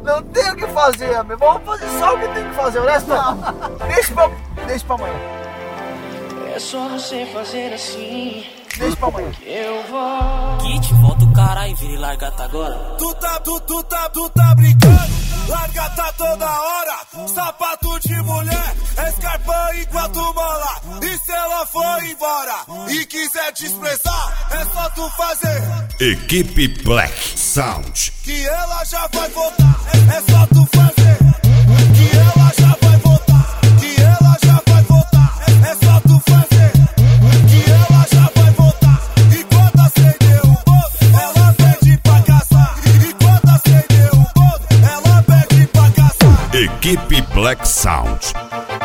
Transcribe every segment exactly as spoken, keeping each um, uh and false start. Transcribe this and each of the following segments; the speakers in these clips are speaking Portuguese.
Não tem o que fazer, amigo. Vamos fazer só o que tem que fazer, o resto não. Deixa pra, deixa pra amanhã. É só você fazer assim. Deixa pra amanhã. Eu vou. Kit, volta o caralho, vira e largata agora. Tu tá, tu, tu tá, tu tá brincando. Largata toda hora. Sapato de mulher. Escarpão enquanto mola. E se ela for embora e quiser te expressar, é só tu fazer. Equipe Black Sound. Que ela já vai voltar. É só tu fazer. Que ela já vai voltar. Que ela já vai voltar. É só tu fazer. Que ela já vai voltar. E quando acender o bolso, ela pede pra caçar. E quando acender o bolso, ela pede pra caçar. Equipe Black Sound.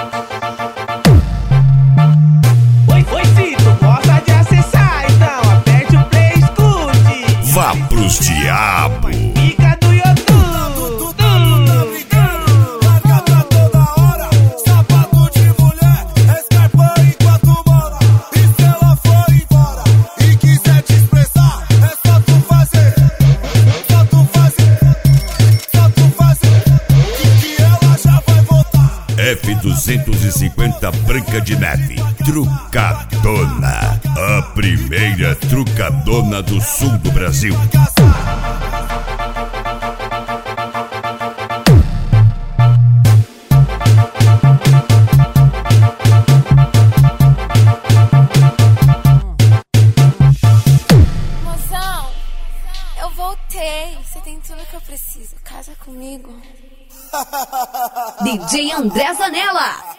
Oi, oi, Cito, gosta de acessar, então aperte o play e escute. Vá pros diabo. Fica do YouTube. Tu tá, tu tá brincando. Largata toda hora. Sapato de mulher. Escarpão enquanto mora. E se ela for embora e quiser te expressar, é só tu fazer. Só tu fazer. Só tu fazer. Que, que ela já vai voltar. F duzentos e cinquenta Branca de Neve. Trucadona. A primeira trucadona do sul do Brasil. Mozão, eu voltei. Você tem tudo que eu preciso. Casa comigo. D J André Zanella.